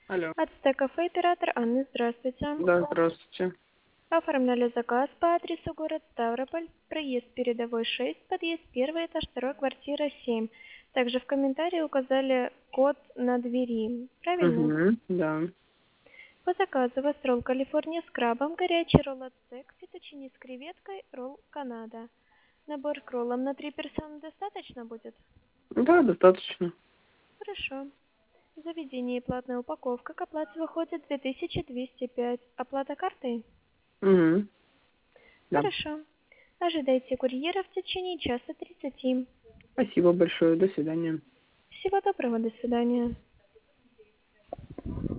Алло. Ацтек-кафе, оператор Анны, здравствуйте. Да, здравствуйте. Оформляли заказ по адресу город Ставрополь, проезд Передовой 6, подъезд 1, этаж 2, квартира 7. Также в комментарии указали код на двери. Правильно? Угу, да. По заказу вас ролл Калифорния с крабом, горячий ролл ацтек, фетучини с креветкой, ролл Канада. Набор к роллам на 3 персоны достаточно будет? Да, достаточно. Хорошо. Заведение и платная упаковка к оплате выходит 2205. Оплата картой? Угу, да. Хорошо. Ожидайте курьера в течение часа 30. Спасибо большое. До свидания. Всего доброго, до свидания.